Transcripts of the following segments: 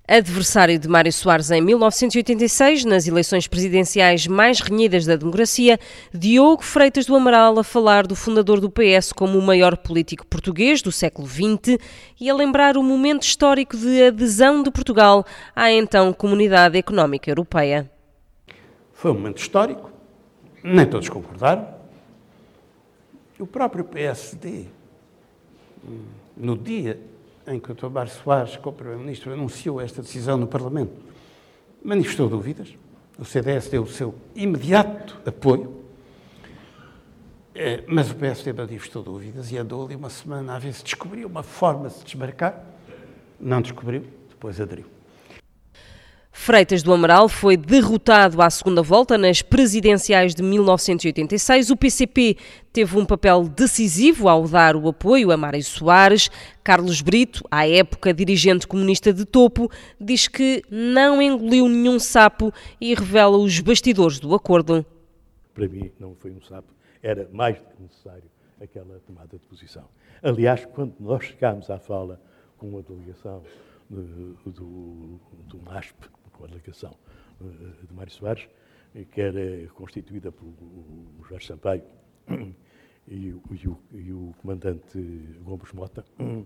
Adversário de Mário Soares em 1986, nas eleições presidenciais mais renhidas da democracia, Diogo Freitas do Amaral a falar do fundador do PS como o maior político português do século XX e a lembrar o momento histórico de adesão de Portugal à então Comunidade Económica Europeia. Foi um momento histórico, nem todos concordaram. O próprio PSD, no dia em que o Dr. Mário Soares, como Primeiro-Ministro, anunciou esta decisão no Parlamento, manifestou dúvidas. O CDS deu o seu imediato apoio, mas o PSD manifestou dúvidas e andou ali uma semana a ver se descobriu uma forma de se desmarcar. Não descobriu, depois aderiu. Freitas do Amaral foi derrotado à segunda volta nas presidenciais de 1986. O PCP teve um papel decisivo ao dar o apoio a Mário Soares. Carlos Brito, à época dirigente comunista de topo, diz que não engoliu nenhum sapo e revela os bastidores do acordo. Para mim não foi um sapo, era mais do que necessário aquela tomada de posição. Aliás, quando nós chegámos à fala com a delegação do MASP, com a delegação de Mário Soares, que era constituída por Jorge Sampaio e o comandante Gomes Mota,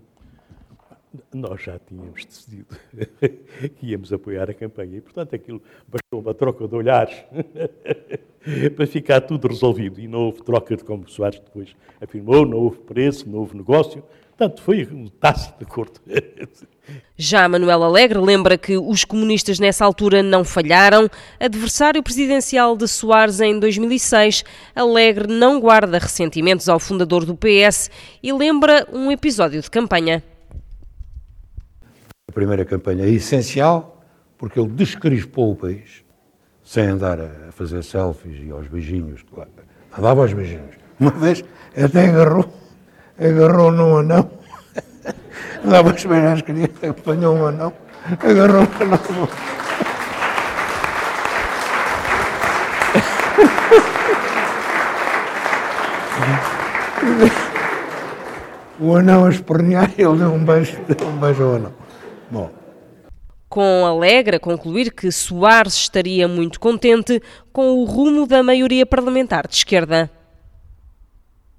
nós já tínhamos decidido que íamos apoiar a campanha e, portanto, aquilo bastou uma troca de olhares para ficar tudo resolvido. E não houve troca, como Soares depois afirmou, não houve preço, não houve negócio. Portanto, foi um tácito acordo. Já Manuel Alegre lembra que os comunistas nessa altura não falharam. Adversário presidencial de Soares em 2006, Alegre não guarda ressentimentos ao fundador do PS e lembra um episódio de campanha. A primeira campanha é essencial porque ele descrispou o país, sem andar a fazer selfies e aos beijinhos. Claro. Andava aos beijinhos. Uma vez até agarrou num anão. Andava a esperar as crianças, apanhou um anão, agarrou o anão. O anão a espernear, ele deu um beijo ao anão. Bom. Com Alegre a concluir que Soares estaria muito contente com o rumo da maioria parlamentar de esquerda.